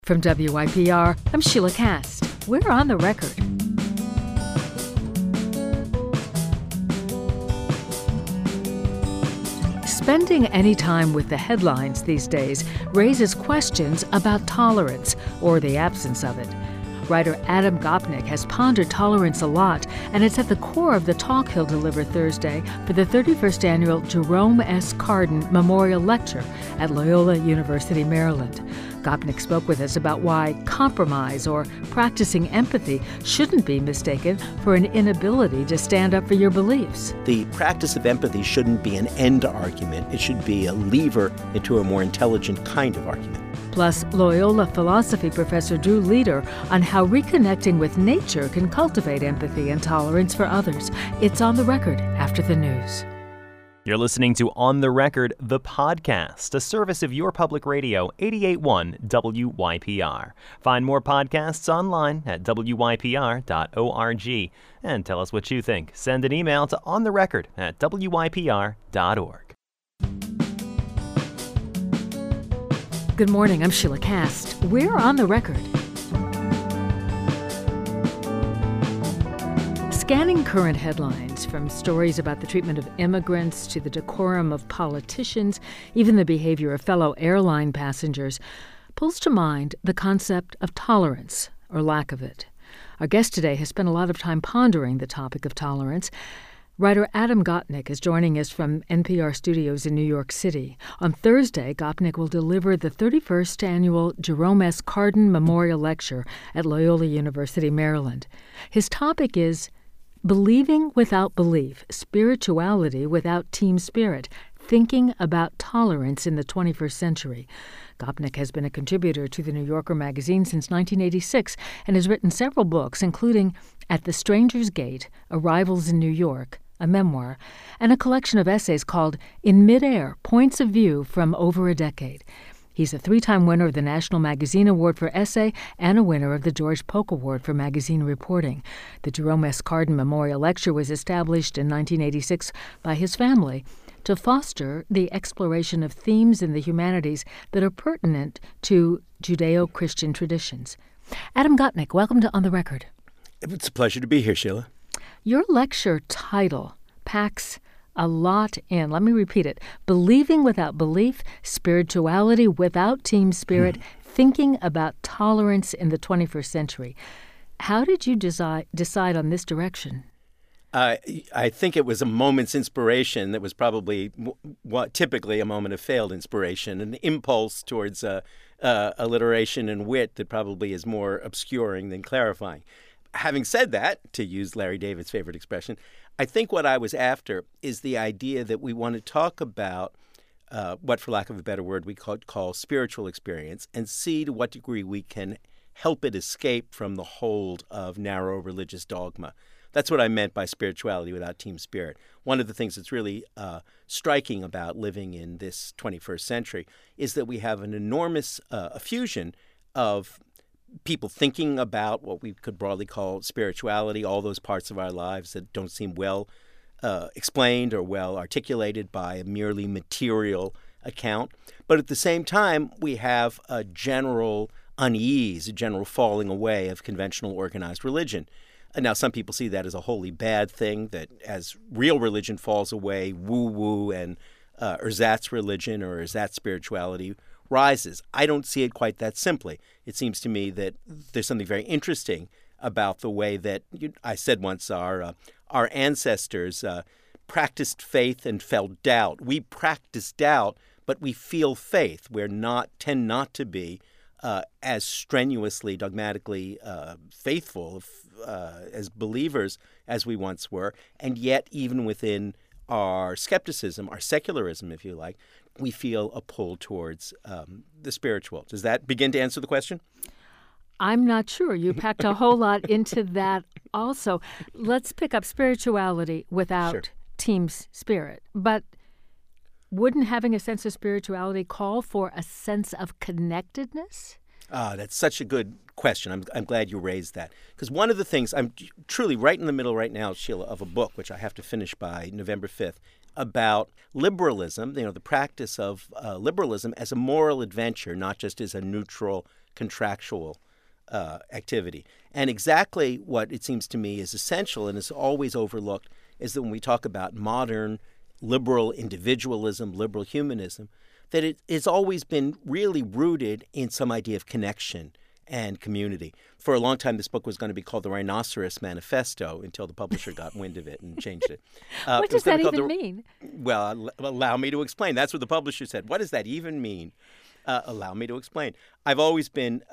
From WYPR, I'm Sheila Cast. We're on the record. Spending any time with the headlines these days raises questions about tolerance, or the absence of it. Writer Adam Gopnik has pondered tolerance a lot, and it's at the core of the talk he'll deliver Thursday for the 31st annual Jerome S. Carden Memorial Lecture at Loyola University, Maryland. Gopnik spoke with us about why compromise or practicing empathy shouldn't be mistaken for an inability to stand up for your beliefs. The practice of empathy shouldn't be an end argument. It should be a lever into a more intelligent kind of argument. Plus, Loyola philosophy professor Drew Leder on how reconnecting with nature can cultivate empathy and tolerance for others. It's on the record after the news. You're listening to On the Record, the podcast, a service of your public radio, 88.1 WYPR. Find more podcasts online at wypr.org. And tell us what you think. Send an email to ontherecord@wypr.org. Good morning, I'm Sheila Cast. We're on the record. Scanning current headlines, from stories about the treatment of immigrants to the decorum of politicians, even the behavior of fellow airline passengers, pulls to mind the concept of tolerance, or lack of it. Our guest today has spent a lot of time pondering the topic of tolerance. Writer Adam Gopnik is joining us from NPR studios in New York City. On Thursday, Gopnik will deliver the 31st annual Jerome S. Carden Memorial Lecture at Loyola University, Maryland. His topic is Believing Without Belief, Spirituality Without Team Spirit, Thinking About Tolerance in the 21st Century. Gopnik has been a contributor to the New Yorker magazine since 1986 and has written several books, including At the Stranger's Gate, Arrivals in New York, a memoir, and a collection of essays called In Midair, Points of View from Over a Decade. He's a three-time winner of the National Magazine Award for Essay and a winner of the George Polk Award for Magazine Reporting. The Jerome S. Carden Memorial Lecture was established in 1986 by his family to foster the exploration of themes in the humanities that are pertinent to Judeo-Christian traditions. Adam Gopnik, welcome to On the Record. It's a pleasure to be here, Sheila. Your lecture title packs a lot in. Let me repeat it. Believing Without Belief, Spirituality Without Team Spirit, Thinking About Tolerance in the 21st Century. How did you decide on this direction? I think it was a moment's inspiration that was probably typically a moment of failed inspiration, an impulse towards alliteration and wit that probably is more obscuring than clarifying. Having said that, to use Larry David's favorite expression, I think what I was after is the idea that we want to talk about what, for lack of a better word, we call spiritual experience, and see to what degree we can help it escape from the hold of narrow religious dogma. That's what I meant by spirituality without team spirit. One of the things that's really striking about living in this 21st century is that we have an enormous fusion of people thinking about what we could broadly call spirituality, all those parts of our lives that don't seem well explained or well articulated by a merely material account. But at the same time, we have a general unease, a general falling away of conventional organized religion. And now some people see that as a wholly bad thing, that as real religion falls away, woo-woo and ersatz religion or ersatz spirituality rises. I don't see it quite that simply. It seems to me that there's something very interesting about the way that, I said once, our ancestors practiced faith and felt doubt. We practice doubt, but we feel faith. Tend not to be as strenuously, dogmatically faithful as believers as we once were. And yet, even within our skepticism, our secularism, if you like, we feel a pull towards the spiritual. Does that begin to answer the question? I'm not sure. You packed a whole lot into that also. Let's pick up spirituality without team spirit. But wouldn't having a sense of spirituality call for a sense of connectedness? That's such a good question. I'm glad you raised that. Because one of the things, I'm truly right in the middle right now, Sheila, of a book, which I have to finish by November 5th, about liberalism, the practice of liberalism as a moral adventure, not just as a neutral contractual activity. And exactly what it seems to me is essential and is always overlooked is that when we talk about modern liberal individualism, liberal humanism, that it has always been really rooted in some idea of connection and community. For a long time, this book was going to be called The Rhinoceros Manifesto until the publisher got wind of it and changed it. What does that even mean? Well, allow me to explain. That's what the publisher said. What does that even mean? Allow me to explain. I've always been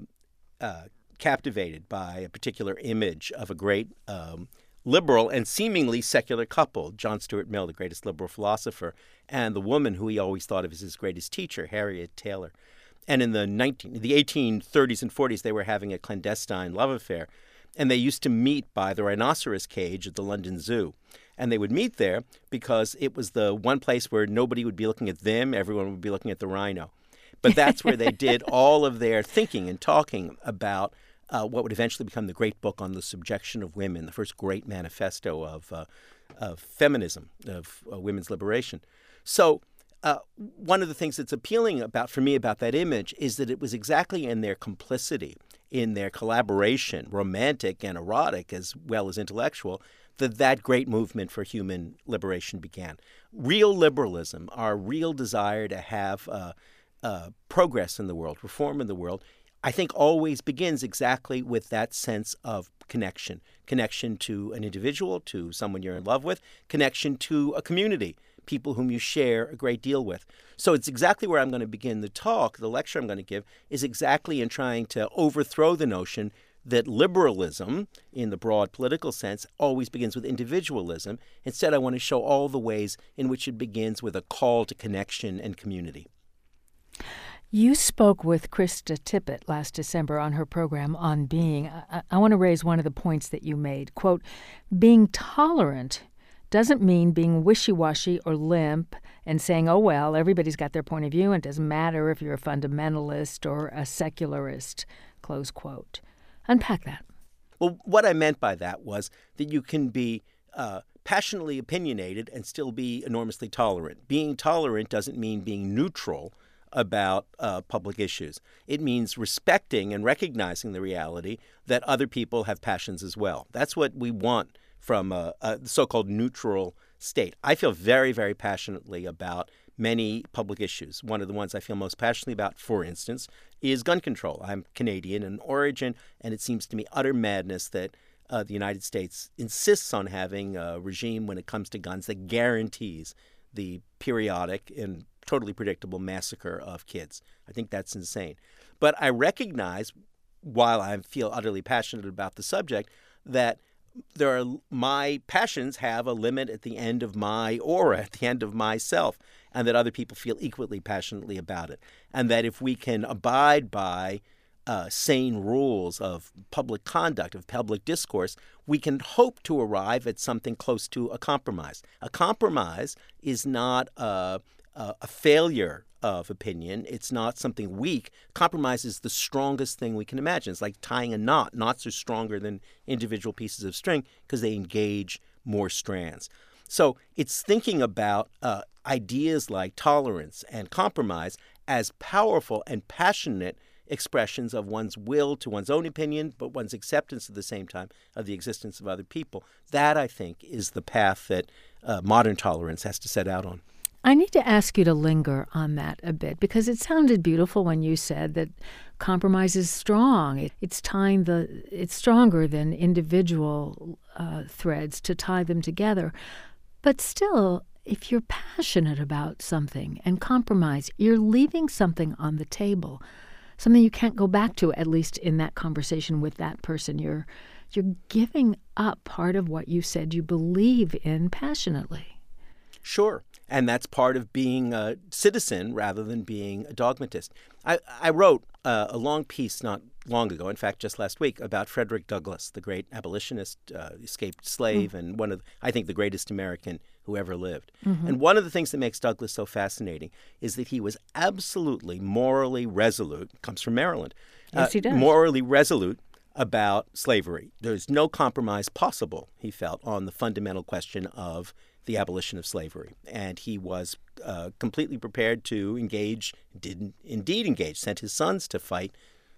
captivated by a particular image of a great liberal and seemingly secular couple, John Stuart Mill, the greatest liberal philosopher, and the woman who he always thought of as his greatest teacher, Harriet Taylor. And in the 1830s and 40s, they were having a clandestine love affair. And they used to meet by the rhinoceros cage at the London Zoo. And they would meet there because it was the one place where nobody would be looking at them. Everyone would be looking at the rhino. But that's where they did all of their thinking and talking about what would eventually become the great book on the subjection of women, the first great manifesto of feminism, of women's liberation. So one of the things that's appealing for me about that image is that it was exactly in their complicity, in their collaboration, romantic and erotic as well as intellectual, that great movement for human liberation began. Real liberalism, our real desire to have progress in the world, reform in the world, I think always begins exactly with that sense of connection to an individual, to someone you're in love with, connection to a community, people whom you share a great deal with. So it's exactly where I'm going to begin the lecture I'm going to give is exactly in trying to overthrow the notion that liberalism, in the broad political sense, always begins with individualism. Instead, I want to show all the ways in which it begins with a call to connection and community. You spoke with Krista Tippett last December on her program On Being. I want to raise one of the points that you made. Quote, being tolerant doesn't mean being wishy-washy or limp and saying, oh, well, everybody's got their point of view and it doesn't matter if you're a fundamentalist or a secularist, close quote. Unpack that. Well, what I meant by that was that you can be passionately opinionated and still be enormously tolerant. Being tolerant doesn't mean being neutral about public issues. It means respecting and recognizing the reality that other people have passions as well. That's what we want from a so-called neutral state. I feel very, very passionately about many public issues. One of the ones I feel most passionately about, for instance, is gun control. I'm Canadian in origin, and it seems to me utter madness that the United States insists on having a regime when it comes to guns that guarantees the periodic and totally predictable massacre of kids. I think that's insane. But I recognize, while I feel utterly passionate about the subject, that my passions have a limit at the end of my aura, at the end of myself, and that other people feel equally passionately about it. And that if we can abide by sane rules of public conduct, of public discourse, we can hope to arrive at something close to a compromise. A compromise is not a failure of opinion. It's not something weak. Compromise is the strongest thing we can imagine. It's like tying a knot. Knots are stronger than individual pieces of string because they engage more strands. So it's thinking about ideas like tolerance and compromise as powerful and passionate expressions of one's will to one's own opinion, but one's acceptance at the same time of the existence of other people. That, I think, is the path that modern tolerance has to set out on. I need to ask you to linger on that a bit because it sounded beautiful when you said that compromise is strong. It's stronger than individual threads to tie them together. But still, if you're passionate about something and compromise, you're leaving something on the table, something you can't go back to, at least in that conversation with that person. You're giving up part of what you said you believe in passionately. Sure. And that's part of being a citizen rather than being a dogmatist. I wrote a long piece not long ago, in fact, just last week, about Frederick Douglass, the great abolitionist, escaped slave, and one of, I think, the greatest American who ever lived. Mm-hmm. And one of the things that makes Douglass so fascinating is that he was absolutely morally resolute, comes from Maryland, yes, he does. Morally resolute about slavery. There's no compromise possible, he felt, on the fundamental question of the abolition of slavery. And he was completely prepared to engage, did indeed engage, sent his sons to fight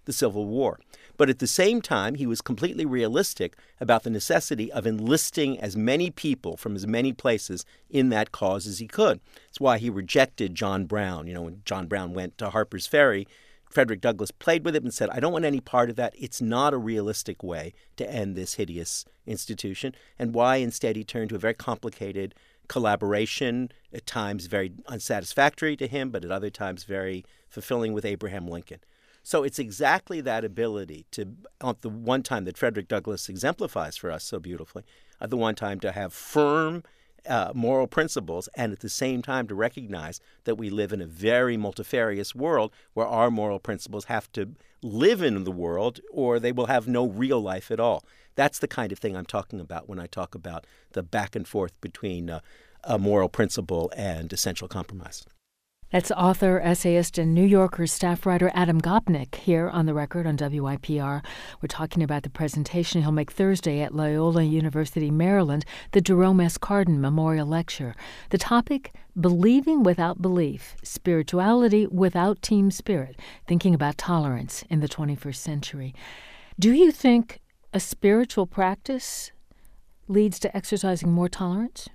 the Civil War. But at the same time, he was completely realistic about the necessity of enlisting as many people from as many places in that cause as he could. That's why he rejected John Brown. When John Brown went to Harper's Ferry, Frederick Douglass played with it and said, I don't want any part of that. It's not a realistic way to end this hideous institution. And why instead he turned to a very complicated collaboration, at times very unsatisfactory to him, but at other times very fulfilling, with Abraham Lincoln. So it's exactly that ability to, at the one time that Frederick Douglass exemplifies for us so beautifully, at the one time to have firm moral principles, and at the same time to recognize that we live in a very multifarious world where our moral principles have to live in the world or they will have no real life at all. That's the kind of thing I'm talking about when I talk about the back and forth between a moral principle and essential compromise. That's author, essayist, and New Yorker staff writer Adam Gopnik here on The Record on WYPR. We're talking about the presentation he'll make Thursday at Loyola University, Maryland, the Jerome S. Carden Memorial Lecture. The topic, Believing Without Belief, Spirituality Without Team Spirit, Thinking About Tolerance in the 21st Century. Do you think a spiritual practice leads to exercising more tolerance?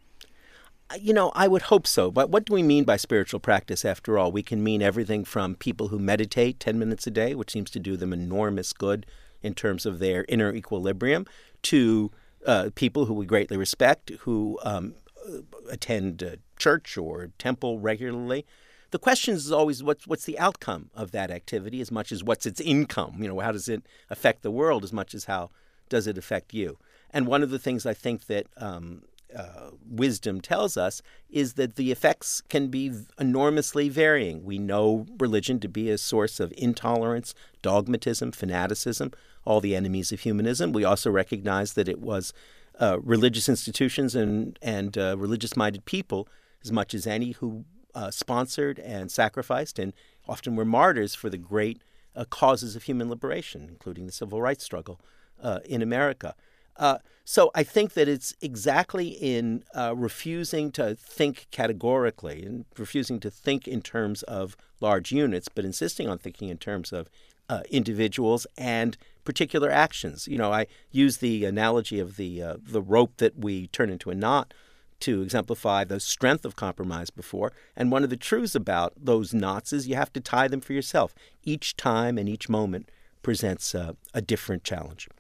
I would hope so. But what do we mean by spiritual practice, after all? We can mean everything from people who meditate 10 minutes a day, which seems to do them enormous good in terms of their inner equilibrium, to people who we greatly respect, who attend church or temple regularly. The question is always what's the outcome of that activity as much as what's its income? How does it affect the world as much as how does it affect you? And one of the things I think that wisdom tells us is that the effects can be enormously varying. We know religion to be a source of intolerance, dogmatism, fanaticism, all the enemies of humanism. We also recognize that it was religious institutions and religious-minded people, as much as any, who sponsored and sacrificed and often were martyrs for the great causes of human liberation, including the civil rights struggle in America. So I think that it's exactly in refusing to think categorically and refusing to think in terms of large units, but insisting on thinking in terms of individuals and particular actions. I use the analogy of the rope that we turn into a knot to exemplify the strength of compromise before. And one of the truths about those knots is you have to tie them for yourself. Each time and each moment presents a different challenge.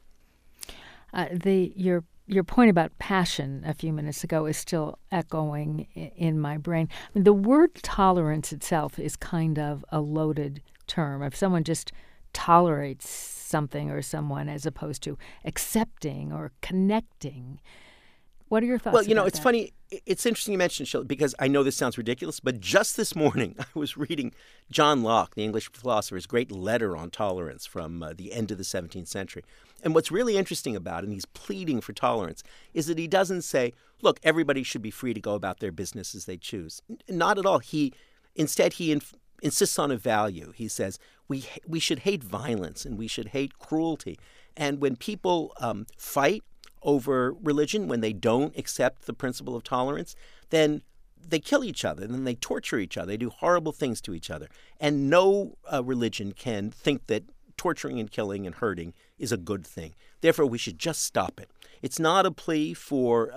Your point about passion a few minutes ago is still echoing in my brain. The word tolerance itself is kind of a loaded term. If someone just tolerates something or someone as opposed to accepting or connecting, what are your thoughts about that? It's funny. It's interesting you mentioned, Shelley, because I know this sounds ridiculous, but just this morning I was reading John Locke, the English philosopher's great letter on tolerance from the end of the 17th century. And what's really interesting about it, and he's pleading for tolerance, is that he doesn't say, look, everybody should be free to go about their business as they choose. Not at all. Instead, he insists on a value. He says we should hate violence and we should hate cruelty. And when people fight over religion, when they don't accept the principle of tolerance, then they kill each other, and then they torture each other. They do horrible things to each other. And no religion can think that torturing and killing and hurting is a good thing. Therefore, we should just stop it. It's not a plea for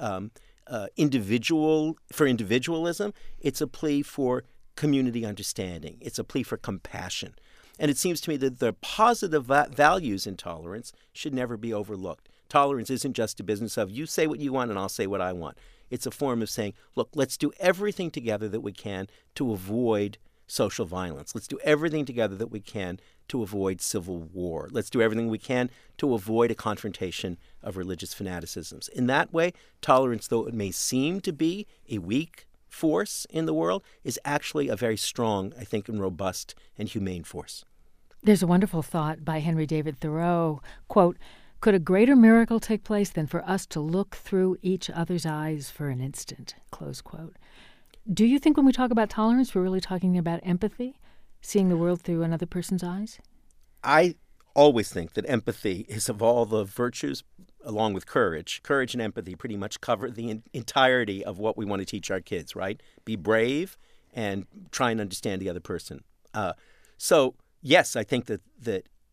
individualism. It's a plea for community understanding. It's a plea for compassion. And it seems to me that the positive values in tolerance should never be overlooked. Tolerance isn't just a business of you say what you want and I'll say what I want. It's a form of saying, look, let's do everything together that we can to avoid social violence. Let's do everything together that we can to avoid civil war. Let's do everything we can to avoid a confrontation of religious fanaticisms. In that way, tolerance, though it may seem to be a weak force in the world, is actually a very strong, I think, and robust and humane force. There's a wonderful thought by Henry David Thoreau, quote, "Could a greater miracle take place than for us to look through each other's eyes for an instant?" Close quote. Do you think when we talk about tolerance, we're really talking about empathy, seeing the world through another person's eyes? I always think that empathy is, of all the virtues, along with courage and empathy pretty much cover the entirety of what we want to teach our kids, right? Be brave and try and understand the other person. So, yes, I think that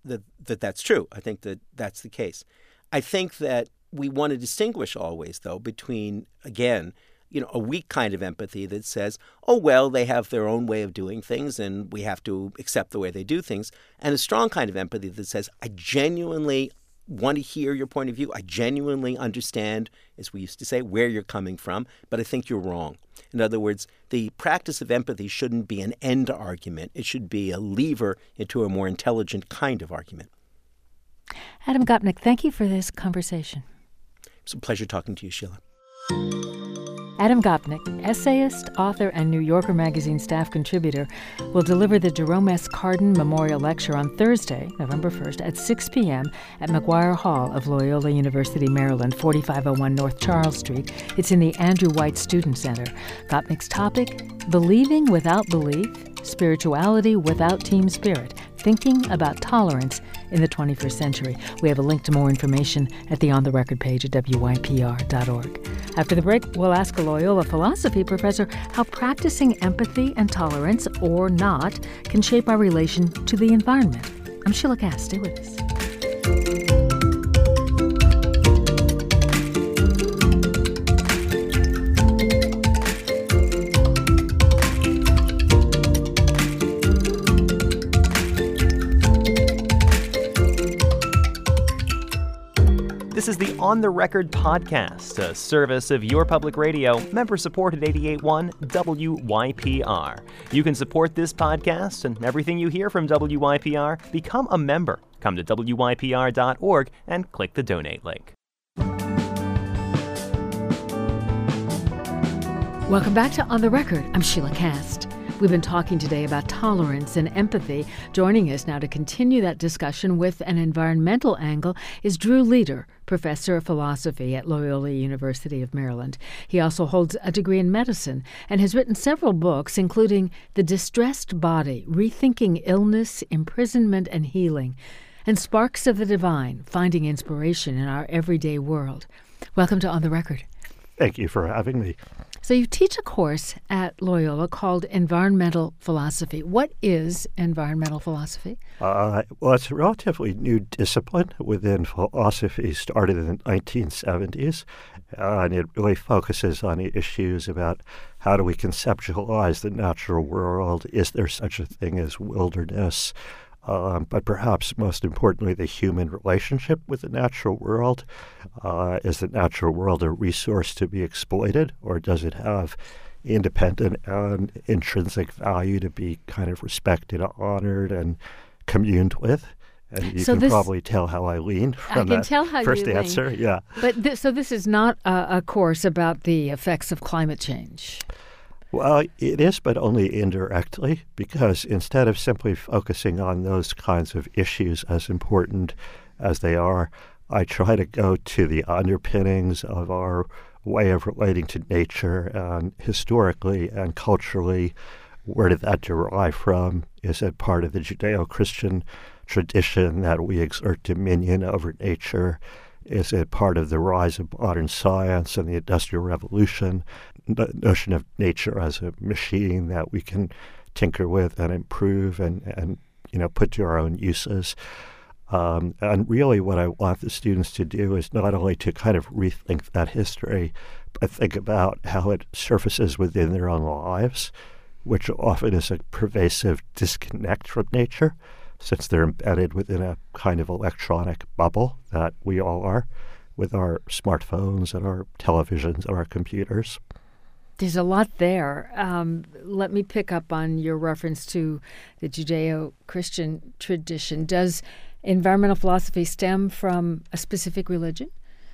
that's true. I think that that's the case. I think that we want to distinguish always, though, between, again, a weak kind of empathy that says, oh, well, they have their own way of doing things and we have to accept the way they do things, and a strong kind of empathy that says, I genuinely want to hear your point of view. I genuinely understand, as we used to say, where you're coming from, but I think you're wrong. In other words, the practice of empathy shouldn't be an end argument. It should be a lever into a more intelligent kind of argument. Adam Gopnik, thank you for this conversation. It's a pleasure talking to you, Sheila. Adam Gopnik, essayist, author, and New Yorker Magazine staff contributor, will deliver the Jerome S. Carden Memorial Lecture on Thursday, November 1st, at 6 p.m. at McGuire Hall of Loyola University, Maryland, 4501 North Charles Street. It's in the Andrew White Student Center. Gopnik's topic, Believing Without Belief, Spirituality Without Team Spirit, Thinking About Tolerance in the 21st Century. We have a link to more information at the On the Record page at wypr.org. After the break, we'll ask a Loyola philosophy professor how practicing empathy and tolerance, or not, can shape our relation to the environment. I'm Sheila Cass. Stay with us. This is the On the Record podcast, a service of your public radio, member-supported 88.1 WYPR. You can support this podcast and everything you hear from WYPR. Become a member. Come to wypr.org and click the donate link. Welcome back to On the Record. I'm Sheila Cass. We've been talking today about tolerance and empathy. Joining us now to continue that discussion with an environmental angle is Drew Leder, professor of philosophy at Loyola University of Maryland. He also holds a degree in medicine and has written several books, including The Distressed Body, Rethinking Illness, Imprisonment, and Healing, and Sparks of the Divine, Finding Inspiration in Our Everyday World. Welcome to On the Record. Thank you for having me. So you teach a course at Loyola called Environmental Philosophy. What is environmental philosophy? Well, it's a relatively new discipline within philosophy, started in the 1970s, and it really focuses on the issues about how do we conceptualize the natural world? Is there such a thing as wilderness? But perhaps most importantly, the human relationship with the natural world. Is the natural world a resource to be exploited, or does it have independent and intrinsic value to be kind of respected, honored, and communed with? And you can probably tell how I lean from that first answer. Yeah. But so this is not a course about the effects of climate change. Well, it is, but only indirectly, because instead of simply focusing on those kinds of issues as important as they are, I try to go to the underpinnings of our way of relating to nature, and historically and culturally, where did that derive from? Is it part of the Judeo-Christian tradition that we exert dominion over nature? Is it part of the rise of modern science and the Industrial Revolution? The notion of nature as a machine that we can tinker with and improve and put to our own uses. And really what I want the students to do is not only to kind of rethink that history, but think about how it surfaces within their own lives, which often is a pervasive disconnect from nature, since they're embedded within a kind of electronic bubble that we all are with our smartphones and our televisions and our computers. There's a lot there. Let me pick up on your reference to the Judeo-Christian tradition. Does environmental philosophy stem from a specific religion?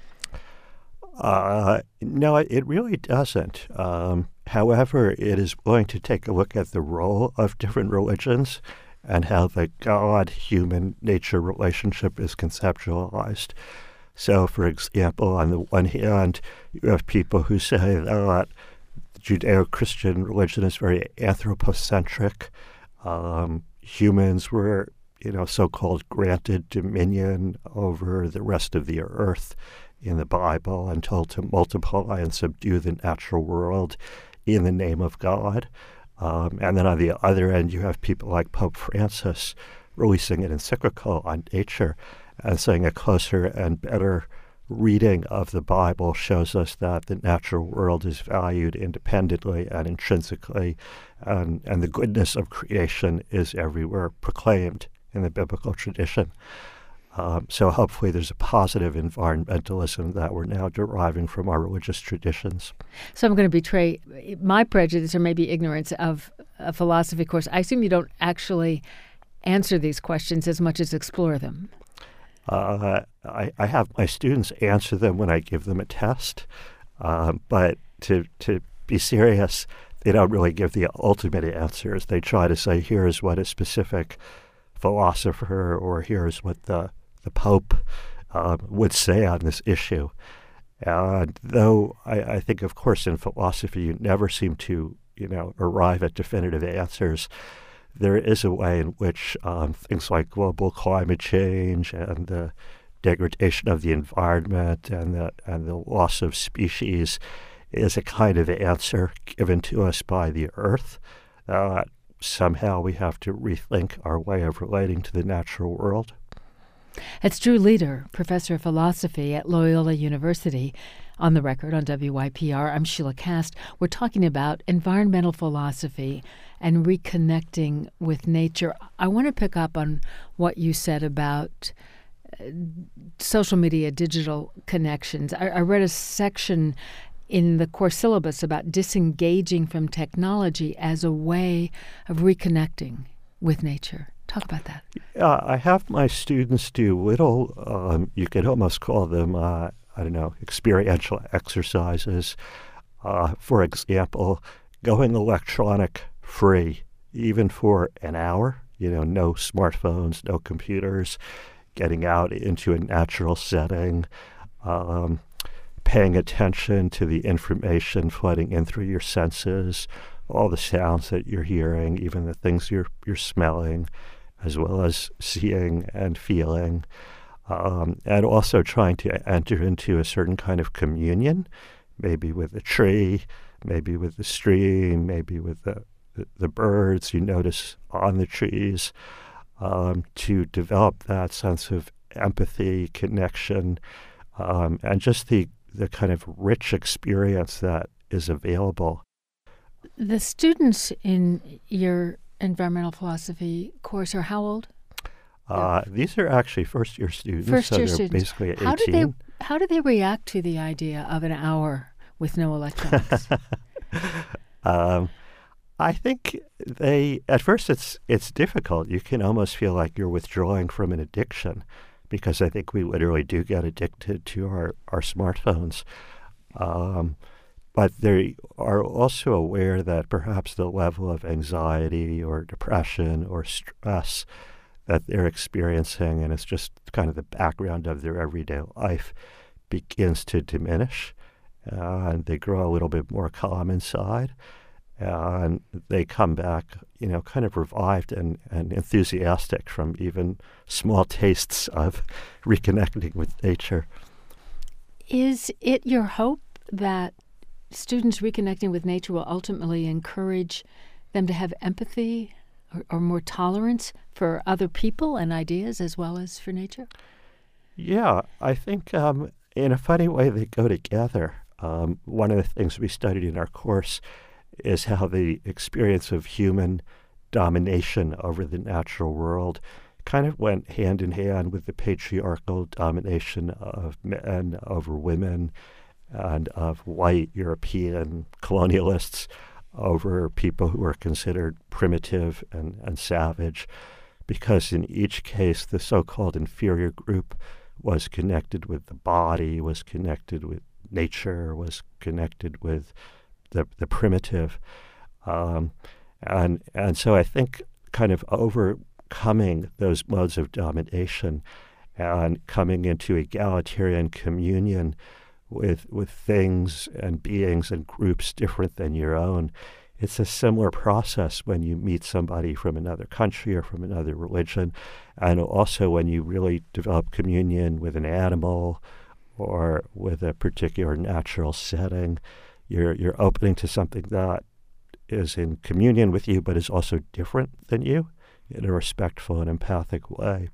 No, it really doesn't. However, it is going to take a look at the role of different religions and how the God-human-nature relationship is conceptualized. So, for example, on the one hand, you have people who say that Judeo-Christian religion is very anthropocentric. Humans were, so-called granted dominion over the rest of the earth in the Bible and told to multiply and subdue the natural world in the name of God. And then on the other end, you have people like Pope Francis, releasing an encyclical on nature and saying a closer and better reading of the Bible shows us that the natural world is valued independently and intrinsically, and the goodness of creation is everywhere proclaimed in the biblical tradition. So hopefully there's a positive environmentalism that we're now deriving from our religious traditions. So I'm going to betray my prejudice or maybe ignorance of a philosophy course. I assume you don't actually answer these questions as much as explore them. I have my students answer them when I give them a test, but to be serious, they don't really give the ultimate answers. They try to say, here's what a specific philosopher or here's what the Pope would say on this issue. And though I think, of course, in philosophy, you never seem to, arrive at definitive answers, there is a way in which things like global climate change and the degradation of the environment and the loss of species is a kind of answer given to us by the earth. Somehow we have to rethink our way of relating to the natural world. It's Drew Leder, professor of philosophy at Loyola University. On the Record on WYPR, I'm Sheila Kast. We're talking about environmental philosophy and reconnecting with nature. I want to pick up on what you said about social media, digital connections. I read a section in the course syllabus about disengaging from technology as a way of reconnecting with nature. Talk about that. I have my students do little, you could almost call them, experiential exercises. For example, going electronic free, even for an hour, no smartphones, no computers, getting out into a natural setting, paying attention to the information flooding in through your senses, all the sounds that you're hearing, even the things you're smelling, as well as seeing and feeling, and also trying to enter into a certain kind of communion, maybe with a tree, maybe with the stream, maybe with the birds you notice on the trees, to develop that sense of empathy, connection, and just the kind of rich experience that is available. The students in your environmental philosophy course are how old? These are actually first-year students. First-year so they're students. Basically 18. How do they react to the idea of an hour with no electronics? I think at first it's difficult. You can almost feel like you're withdrawing from an addiction, because I think we literally do get addicted to our smartphones. But they are also aware that perhaps the level of anxiety or depression or stress that they're experiencing, and it's just kind of the background of their everyday life, begins to diminish. And they grow a little bit more calm inside. And they come back, kind of revived and enthusiastic from even small tastes of reconnecting with nature. Is it your hope that students reconnecting with nature will ultimately encourage them to have empathy or more tolerance for other people and ideas as well as for nature? Yeah, I think in a funny way they go together. One of the things we studied in our course is how the experience of human domination over the natural world kind of went hand in hand with the patriarchal domination of men over women and of white European colonialists over people who were considered primitive and savage, because in each case the so-called inferior group was connected with the body, was connected with nature, was connected with the primitive. And so I think kind of overcoming those modes of domination and coming into egalitarian communion with things and beings and groups different than your own. It's a similar process when you meet somebody from another country or from another religion, and also when you really develop communion with an animal or with a particular natural setting. You're opening to something that is in communion with you but is also different than you in a respectful and empathic way.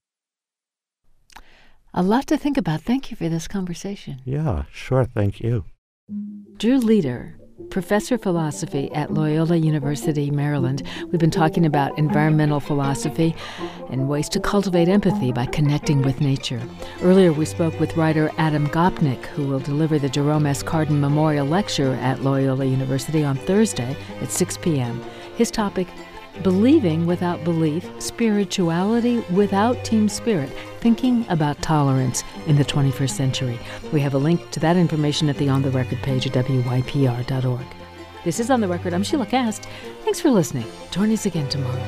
A lot to think about. Thank you for this conversation. Yeah, sure. Thank you. Drew Leder, professor of philosophy at Loyola University, Maryland. We've been talking about environmental philosophy and ways to cultivate empathy by connecting with nature. Earlier, we spoke with writer Adam Gopnik, who will deliver the Jerome S. Carden Memorial Lecture at Loyola University on Thursday at 6 p.m. His topic, Believing Without Belief, Spirituality Without Team Spirit, Thinking About Tolerance in the 21st Century. We have a link to that information at the On the Record page at wypr.org. This is On the Record. I'm Sheila Kast. Thanks for listening. Join us again tomorrow.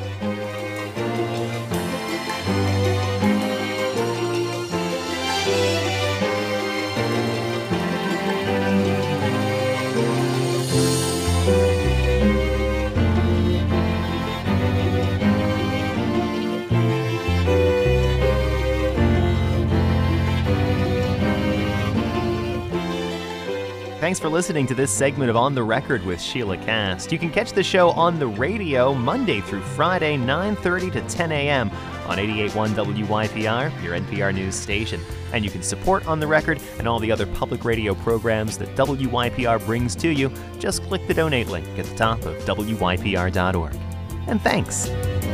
Thanks for listening to this segment of On the Record with Sheila Kast. You can catch the show on the radio Monday through Friday, 9:30 to 10 a.m. on 88.1 WYPR, your NPR news station. And you can support On the Record and all the other public radio programs that WYPR brings to you. Just click the donate link at the top of WYPR.org. And thanks.